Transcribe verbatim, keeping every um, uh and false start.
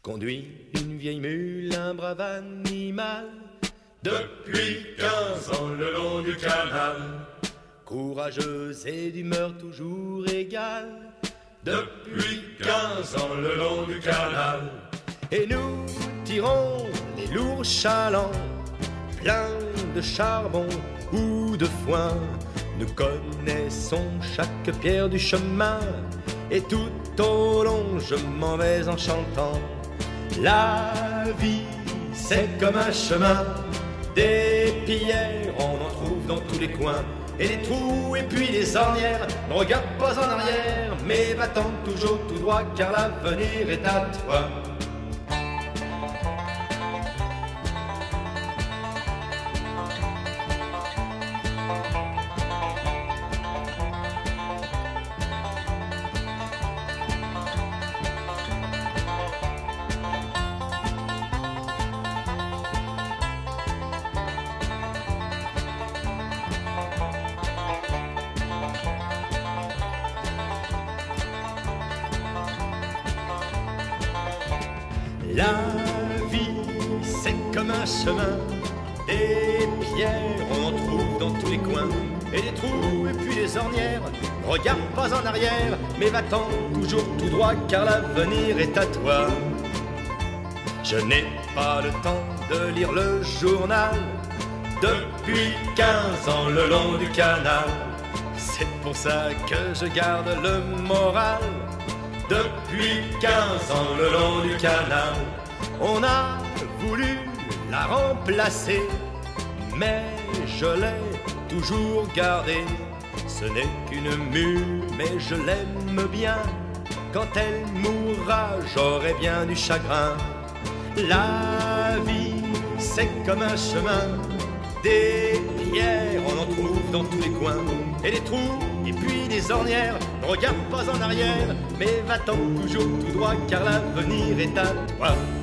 conduit une vieille mule, un brave animal. Depuis quinze ans le long du canal, courageuse et d'humeur toujours égale. Depuis quinze ans le long du canal, et nous tirons les lourds chalands, pleins de charbon ou de foin. Nous connaissons chaque pierre du chemin, et tout au long je m'en vais en chantant. La vie c'est comme un chemin, des pierres on en trouve dans tous les coins, et des trous et puis des ornières. Ne regarde pas en arrière, mais va-t'en toujours tout droit, car l'avenir est à toi. La vie, c'est comme un chemin, des pierres on en trouve dans tous les coins, et des trous et puis des ornières. Regarde pas en arrière, mais va-t'en toujours tout droit, car l'avenir est à toi. Je n'ai pas le temps de lire le journal, depuis quinze ans le long du canal. C'est pour ça que je garde le moral. Depuis quinze ans le long du canal, on a voulu la remplacer, mais je l'ai toujours gardée. Ce n'est qu'une mule, mais je l'aime bien. Quand elle mourra, j'aurai bien du chagrin. La vie, c'est comme un chemin, des pierres on en trouve dans tous les coins, et des trous et puis des ornières. Ne regarde pas en arrière, mais va-t'en toujours tout droit, car l'avenir est à toi.